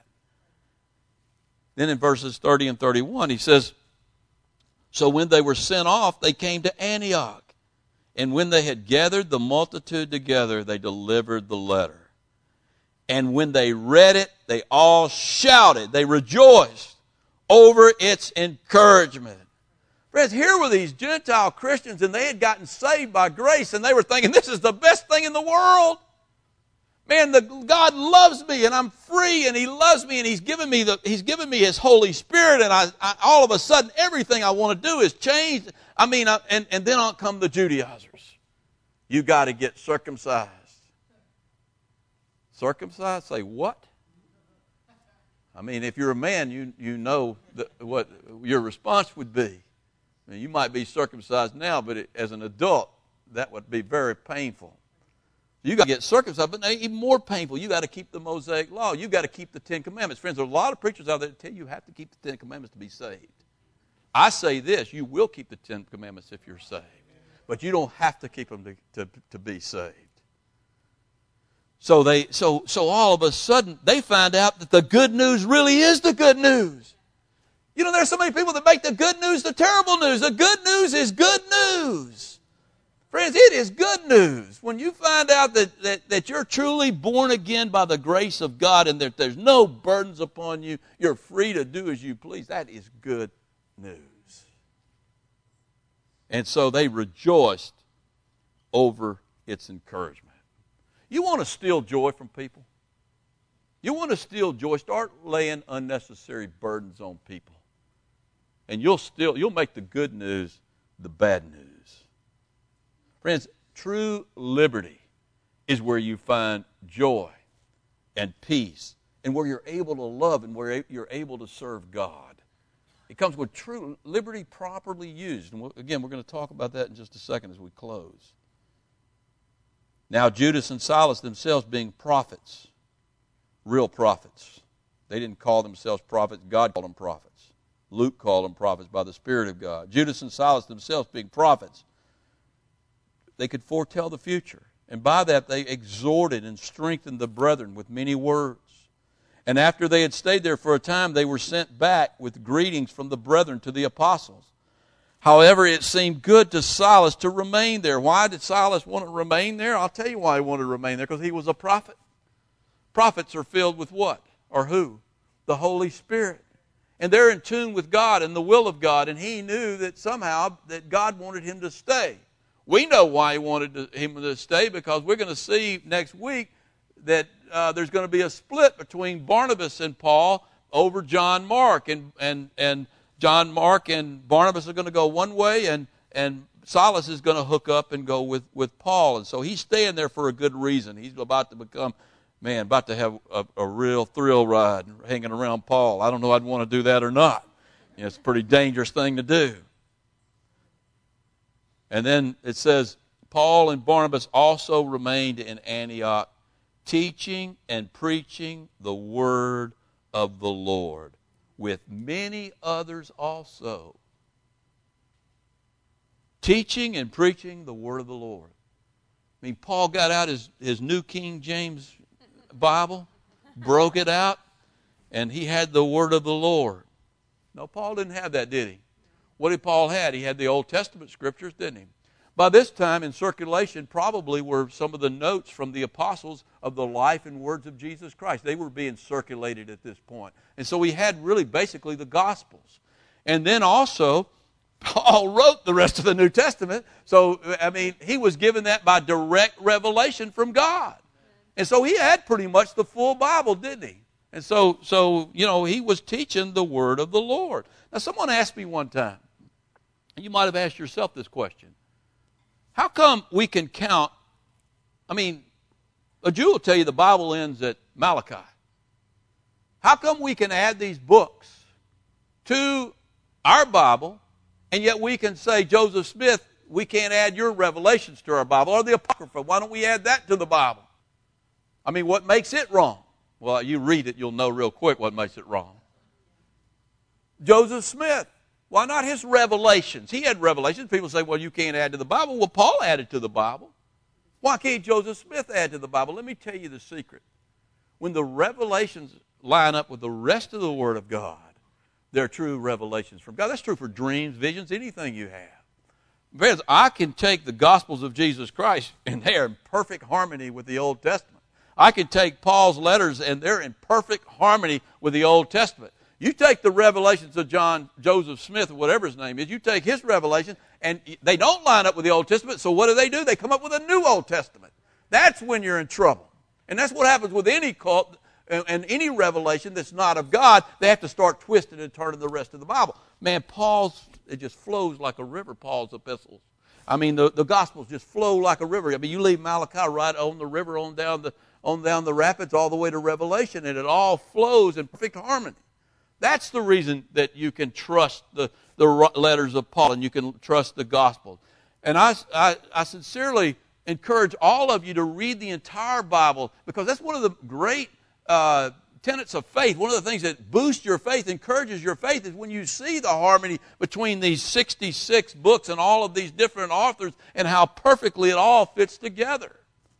Then in verses thirty and thirty-one, he says, so when they were sent off, they came to Antioch. And when they had gathered the multitude together, they delivered the letter. And when they read it, they all shouted. They rejoiced over its encouragement. Friends, here were these Gentile Christians, and they had gotten saved by grace, and they were thinking, this is the best thing in the world. Man, the, God loves me, and I'm free, and He loves me, and He's given me the He's given me His Holy Spirit, and I, I all of a sudden everything I want to do is change. I mean, I, and, and then on come the Judaizers. You got to get circumcised. Circumcised? Say what? I mean, if you're a man, you you know the, what your response would be. I mean, you might be circumcised now, but it, as an adult, that would be very painful. You got to get circumcised, but even more painful, you got to keep the Mosaic law. You got to keep the Ten Commandments. Friends, there are a lot of preachers out there that tell you you have to keep the Ten Commandments to be saved. I say this, you will keep the Ten Commandments if you're saved, but you don't have to keep them to, to, to be saved. So they, so, so all of a sudden, they find out that the good news really is the good news. You know, there are so many people that make the good news the terrible news. The good news is good news. Friends, it is good news. When you find out that, that, that you're truly born again by the grace of God and that there's no burdens upon you, you're free to do as you please, that is good news. And so they rejoiced over its encouragement. You want to steal joy from people? You want to steal joy? Start laying unnecessary burdens on people. And you'll still you'll make the good news the bad news. Friends, true liberty is where you find joy and peace and where you're able to love and where you're able to serve God. It comes with true liberty properly used. And again, we're going to talk about that in just a second as we close. Now, Judas and Silas themselves being prophets, real prophets. They didn't call themselves prophets. God called them prophets. Luke called them prophets by the Spirit of God. Judas and Silas themselves being prophets. They could foretell the future. And by that, they exhorted and strengthened the brethren with many words. And after they had stayed there for a time, they were sent back with greetings from the brethren to the apostles. However, it seemed good to Silas to remain there. Why did Silas want to remain there? I'll tell you why he wanted to remain there, because he was a prophet. Prophets are filled with what? Or who? The Holy Spirit. And they're in tune with God and the will of God, and he knew that somehow that God wanted him to stay. We know why he wanted to, him to stay, because we're going to see next week that uh, there's going to be a split between Barnabas and Paul over John Mark. And, and, and John Mark and Barnabas are going to go one way, and, and Silas is going to hook up and go with, with Paul. And so he's staying there for a good reason. He's about to become, man, about to have a, a real thrill ride hanging around Paul. I don't know if I'd want to do that or not. You know, it's a pretty dangerous thing to do. And then it says, Paul and Barnabas also remained in Antioch, teaching and preaching the word of the Lord, with many others also. Teaching and preaching the word of the Lord. I mean, Paul got out his, his New King James Bible, broke it out, and he had the word of the Lord. No, Paul didn't have that, did he? What did Paul have? He had the Old Testament scriptures, didn't he? By this time, in circulation, probably were some of the notes from the apostles of the life and words of Jesus Christ. They were being circulated at this point. And so we had really basically the Gospels. And then also, Paul wrote the rest of the New Testament. So, I mean, he was given that by direct revelation from God. And so he had pretty much the full Bible, didn't he? And so, so you know, he was teaching the word of the Lord. Now, someone asked me one time, and you might have asked yourself this question, how come we can count, I mean, a Jew will tell you the Bible ends at Malachi. How come we can add these books to our Bible, and yet we can say, Joseph Smith, we can't add your revelations to our Bible, or the Apocrypha, why don't we add that to the Bible? I mean, what makes it wrong? Well, you read it, you'll know real quick what makes it wrong. Joseph Smith. Why not his revelations? He had revelations. People say, well, you can't add to the Bible. Well, Paul added to the Bible. Why can't Joseph Smith add to the Bible? Let me tell you the secret. When the revelations line up with the rest of the Word of God, they're true revelations from God. That's true for dreams, visions, anything you have. Friends, I can take the Gospels of Jesus Christ, and they are in perfect harmony with the Old Testament. I can take Paul's letters, and they're in perfect harmony with the Old Testament. You take the revelations of John, Joseph Smith, or whatever his name is, you take his revelation, and they don't line up with the Old Testament, so what do they do? They come up with a new Old Testament. That's when you're in trouble. And that's what happens with any cult and any revelation that's not of God. They have to start twisting and turning the rest of the Bible. Man, Paul's, it just flows like a river, Paul's epistles. I mean, the, the Gospels just flow like a river. I mean, you leave Malachi right on the river, on down the, on down the rapids, all the way to Revelation, and it all flows in perfect harmony. That's the reason that you can trust the, the letters of Paul and you can trust the Gospel. And I, I, I sincerely encourage all of you to read the entire Bible, because that's one of the great uh, tenets of faith. One of the things that boosts your faith, encourages your faith, is when you see the harmony between these sixty-six books and all of these different authors and how perfectly it all fits together.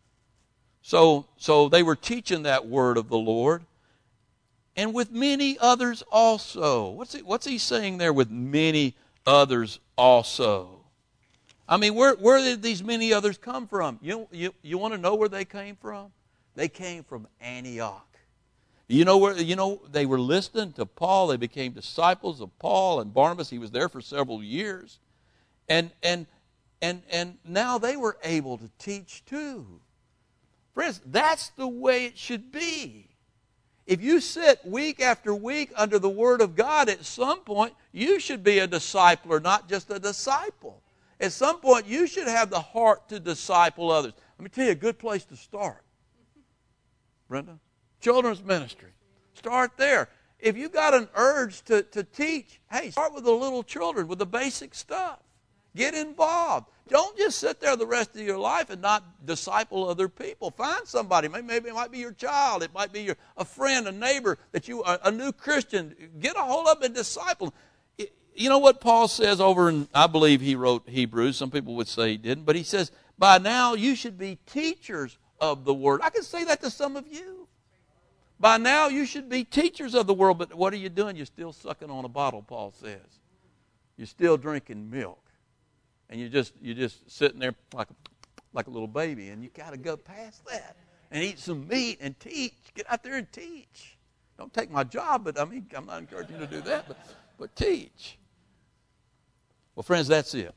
So, so they were teaching that word of the Lord. And with many others also. What's he, what's he saying there, with many others also? I mean, where, where did these many others come from? You, you, you want to know where they came from? They came from Antioch. You know where? You know, they were listening to Paul. They became disciples of Paul and Barnabas. He was there for several years. And, and, and, and now they were able to teach too. Friends, that's the way it should be. If you sit week after week under the Word of God, at some point you should be a discipler, not just a disciple. At some point you should have the heart to disciple others. Let me tell you a good place to start. Brenda, children's ministry. Start there. If you got an urge to, to teach, hey, start with the little children, with the basic stuff. Get involved. Don't just sit there the rest of your life and not disciple other people. Find somebody. Maybe, maybe it might be your child. It might be your, a friend, a neighbor, that you a, a new Christian. Get a hold of them and disciple them. You know what Paul says over in, I believe he wrote Hebrews. Some people would say he didn't. But he says, by now you should be teachers of the word. I can say that to some of you. By now you should be teachers of the world, but what are you doing? You're still sucking on a bottle, Paul says. You're still drinking milk. And you're just you're just sitting there like a, like a little baby, and you got to go past that and eat some meat and teach. Get out there and teach. Don't take my job, but I mean, I'm not encouraging you to do that, but, but teach. Well, friends, that's it.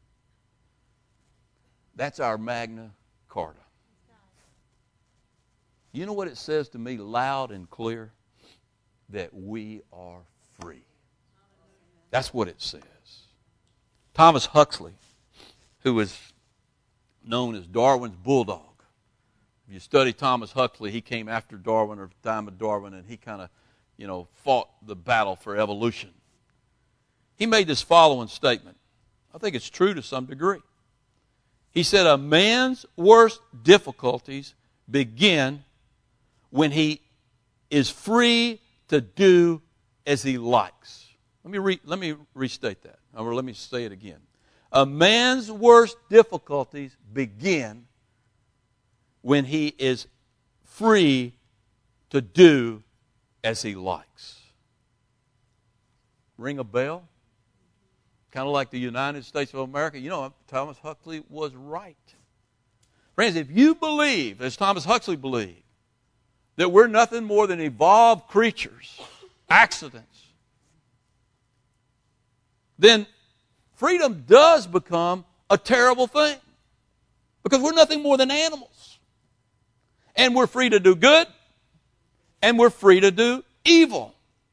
That's our Magna Carta. You know what it says to me loud and clear? That we are free. That's what it says. Thomas Huxley, who was known as Darwin's bulldog. If you study Thomas Huxley, he came after Darwin or the time of Darwin, and he kind of, you know, fought the battle for evolution. He made this following statement. I think it's true to some degree. He said, a man's worst difficulties begin when he is free to do as he likes. Let me re, let me restate that, or let me say it again. A man's worst difficulties begin when he is free to do as he likes. Ring a bell? Kind of like the United States of America. You know, Thomas Huxley was right. Friends, if you believe, as Thomas Huxley believed, that we're nothing more than evolved creatures, accidents, then freedom does become a terrible thing. Because we're nothing more than animals. And we're free to do good, and we're free to do evil.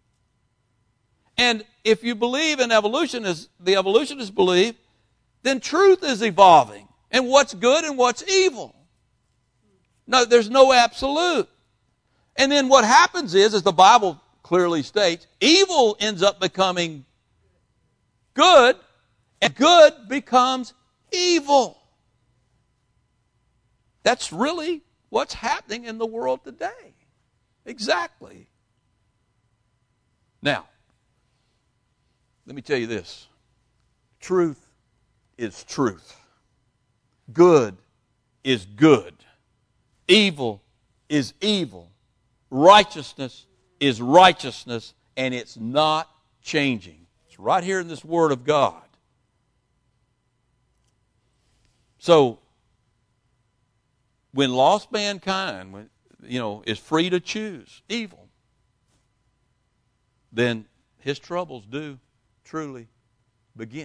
And if you believe in evolution, as the evolutionists believe, then truth is evolving. And what's good and what's evil. No, there's no absolute. And then what happens is, as the Bible clearly states, evil ends up becoming good, and good becomes evil. That's really what's happening in the world today. Exactly. Now, let me tell you this. Truth is truth. Good is good. Evil is evil. Righteousness is righteousness, and it's not changing. It's right here in this Word of God. So, when lost mankind, when, you know, is free to choose evil, then his troubles do truly begin.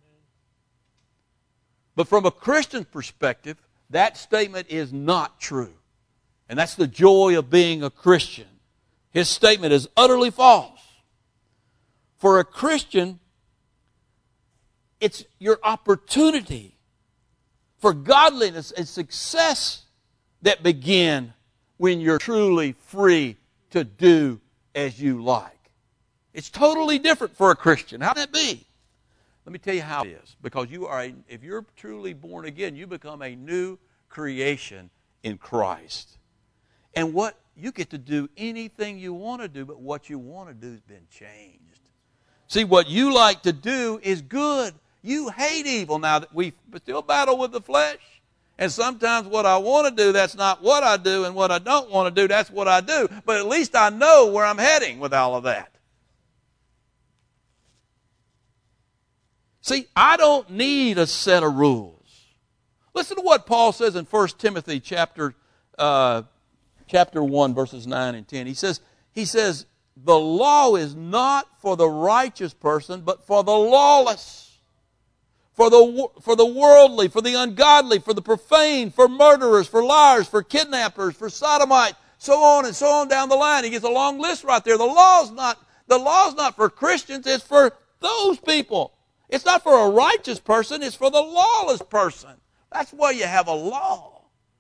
But from a Christian perspective, that statement is not true. And that's the joy of being a Christian. His statement is utterly false. For a Christian, it's your opportunity for godliness and success that begin when you're truly free to do as you like. It's totally different for a Christian. How can it be? Let me tell you how it is. Because you are, a, if you're truly born again, you become a new creation in Christ. And what you get to do anything you want to do, but what you want to do has been changed. See, what you like to do is good. You hate evil. Now, we still battle with the flesh. And sometimes what I want to do, that's not what I do. And what I don't want to do, that's what I do. But at least I know where I'm heading with all of that. See, I don't need a set of rules. Listen to what Paul says in First Timothy chapter uh, chapter one, verses nine and ten. He says, he says, the law is not for the righteous person, but for the lawless, for the for the worldly, for the ungodly, for the profane, for murderers, for liars, for kidnappers, for sodomites, so on and so on down the line. He gets a long list right there. The law's not the law's not for Christians, it's for those people. It's not for a righteous person, it's for the lawless person. That's why you have a law.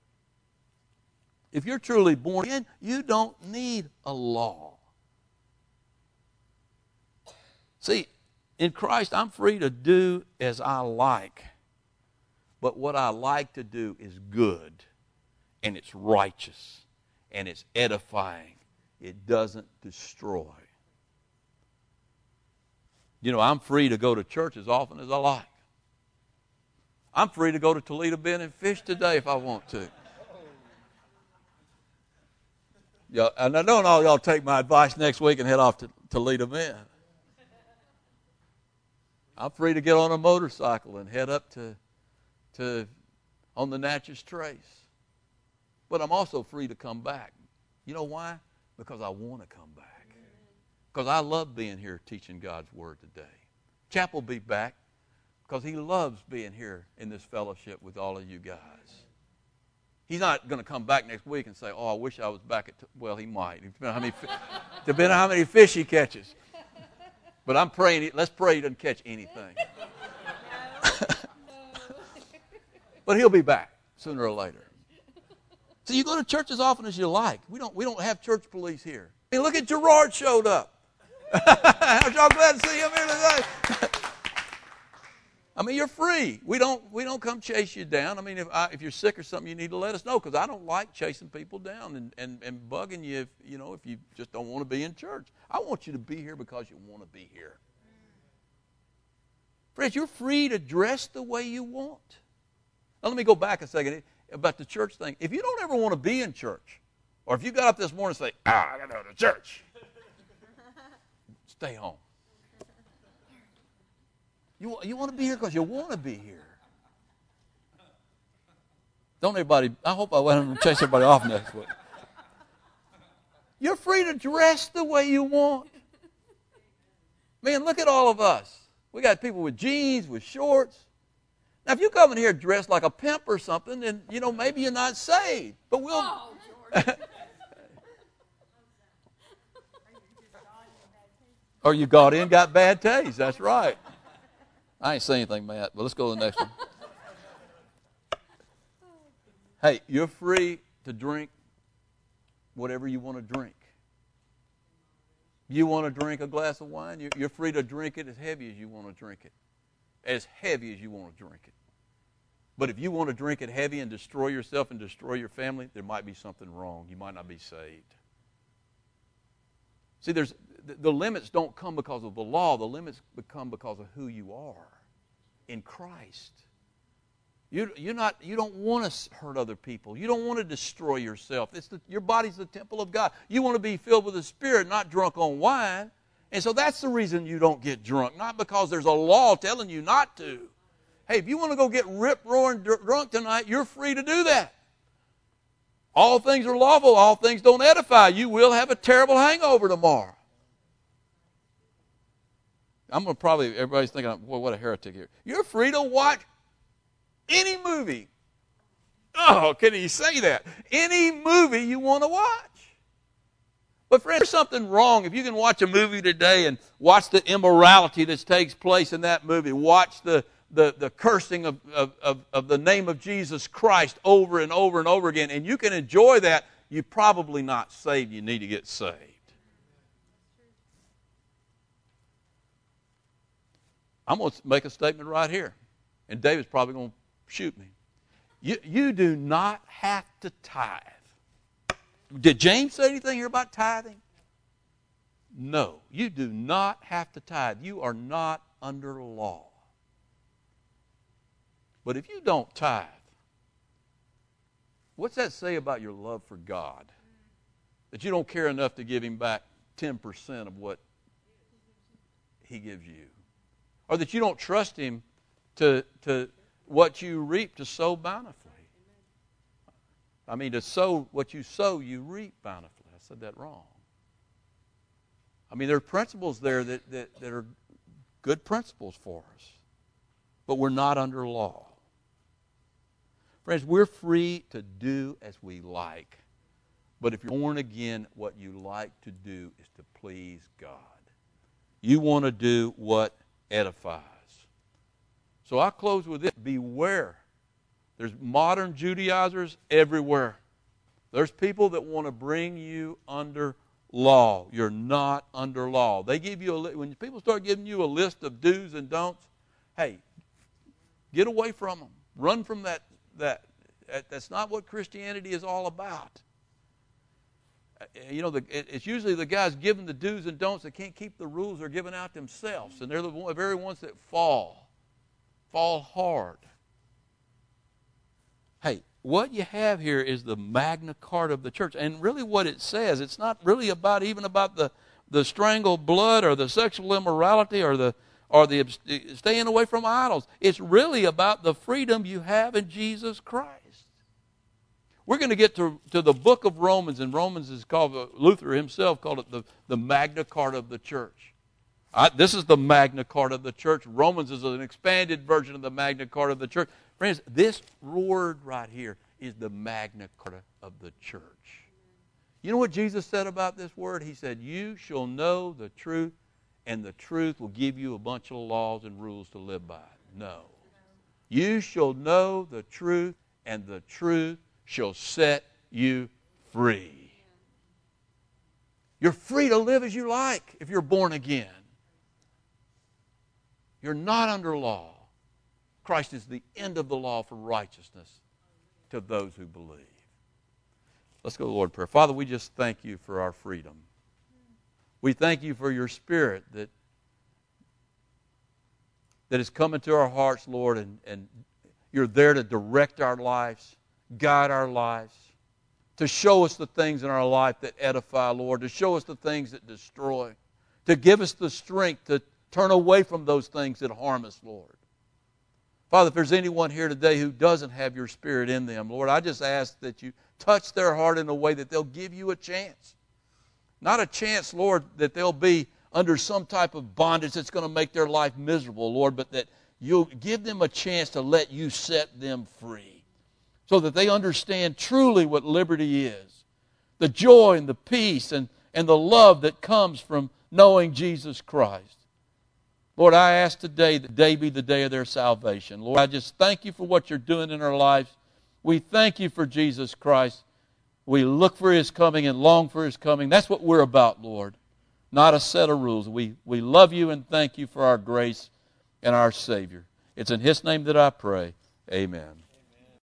If you're truly born again, you don't need a law. See, in Christ, I'm free to do as I like. But what I like to do is good, and it's righteous, and it's edifying. It doesn't destroy. You know, I'm free to go to church as often as I like. I'm free to go to Toledo Bend and fish today if I want to. Y'all, and I don't all y'all take my advice next week and head off to, to lead them in. I'm free to get on a motorcycle and head up to, to on the Natchez Trace. But I'm also free to come back. You know why? Because I want to come back. Because I love being here teaching God's Word today. Chap will be back because he loves being here in this fellowship with all of you guys. He's not going to come back next week and say, oh, I wish I was back at, t-. Well, he might. Depending on how many, depending on how many fish he catches. But I'm praying, let's pray he doesn't catch anything. But he'll be back sooner or later. So you go to church as often as you like. We don't, we don't have church police here. Hey, look at Gerard showed up. Aren't y'all glad to see him here today? I mean, you're free. We don't, we don't come chase you down. I mean, if, I, if you're sick or something, you need to let us know, because I don't like chasing people down and, and, and bugging you if, you know, if you just don't want to be in church. I want you to be here because you want to be here. Friends, you're free to dress the way you want. Now, let me go back a second about the church thing. If you don't ever want to be in church, or if you got up this morning and say, ah, I got to go to church, stay home. You, you want to be here because you want to be here. Don't everybody, I hope I won't chase everybody off next week. You're free to dress the way you want. Man, look at all of us. We got people with jeans, with shorts. Now, if you come in here dressed like a pimp or something, then, you know, maybe you're not saved. But we'll... Oh, or you got in, got bad taste. That's right. I ain't saying anything, Matt, but let's go to the next one. Hey, you're free to drink whatever you want to drink. You want to drink a glass of wine, you're free to drink it as heavy as you want to drink it. As heavy as you want to drink it. But if you want to drink it heavy and destroy yourself and destroy your family, there might be something wrong. You might not be saved. See, there's the, the limits don't come because of the law. The limits come because of who you are in Christ. You, you're not, you don't want to hurt other people. You don't want to destroy yourself. It's the, your body's the temple of God. You want to be filled with the Spirit, not drunk on wine. And so that's the reason you don't get drunk, not because there's a law telling you not to. Hey, if you want to go get rip-roaring drunk tonight, you're free to do that. All things are lawful. All things don't edify. You will have a terrible hangover tomorrow. I'm going to probably, everybody's thinking, boy, what a heretic here. You're free to watch any movie. Oh, can he say that? Any movie you want to watch. But friends, there's something wrong. If you can watch a movie today and watch the immorality that takes place in that movie, watch the, the, the cursing of, of, of, of the name of Jesus Christ over and over and over again, and you can enjoy that, you're probably not saved. You need to get saved. I'm going to make a statement right here, and David's probably going to shoot me. You, you do not have to tithe. Did James say anything here about tithing? No, you do not have to tithe. You are not under law. But if you don't tithe, what's that say about your love for God? That you don't care enough to give Him back ten percent of what He gives you. Or that you don't trust Him to, to what you reap to sow bountifully. I mean, to sow what you sow, you reap bountifully. I said that wrong. I mean, there are principles there that, that, that are good principles for us. But we're not under law. Friends, we're free to do as we like. But if you're born again, what you like to do is to please God. You want to do what edifies. So I close with this. Beware. There's modern Judaizers everywhere. There's people that want to bring you under law. You're not under law. They give you a when people start giving you a list of do's and don'ts, hey, get away from them. Run from that. That that's not what Christianity is all about. You know, the, it's usually the guys giving the do's and don'ts that can't keep the rules they're giving out themselves, and they're the very ones that fall, fall hard. Hey, what you have here is the Magna Carta of the church. And really what it says, it's not really about even about the, the strangled blood or the sexual immorality or the or the staying away from idols. It's really about the freedom you have in Jesus Christ. We're going to get to, to the book of Romans, and Romans is called, Luther himself called it the, the Magna Carta of the church. I, this is the Magna Carta of the church. Romans is an expanded version of the Magna Carta of the church. Friends, this word right here is the Magna Carta of the church. You know what Jesus said about this word? He said, you shall know the truth, and the truth will give you a bunch of laws and rules to live by. No. You shall know the truth, and the truth shall set you free. You're free to live as you like if you're born again. You're not under law. Christ is the end of the law for righteousness to those who believe. Let's go to the Lord in prayer. Father, we just thank you for our freedom. We thank you for your Spirit that, that has come into our hearts, Lord, and, and you're there to direct our lives, guide our lives, to show us the things in our life that edify, Lord, to show us the things that destroy, to give us the strength to turn away from those things that harm us, Lord. Father, if there's anyone here today who doesn't have your Spirit in them, Lord, I just ask that you touch their heart in a way that they'll give you a chance. Not a chance, Lord, that they'll be under some type of bondage that's going to make their life miserable, Lord, but that you'll give them a chance to let you set them free so that they understand truly what liberty is, the joy and the peace and, and the love that comes from knowing Jesus Christ. Lord, I ask today that day be the day of their salvation. Lord, I just thank you for what you're doing in our lives. We thank you for Jesus Christ. We look for His coming and long for His coming. That's what we're about, Lord, not a set of rules. We, we love you and thank you for our grace and our Savior. It's in His name that I pray. Amen.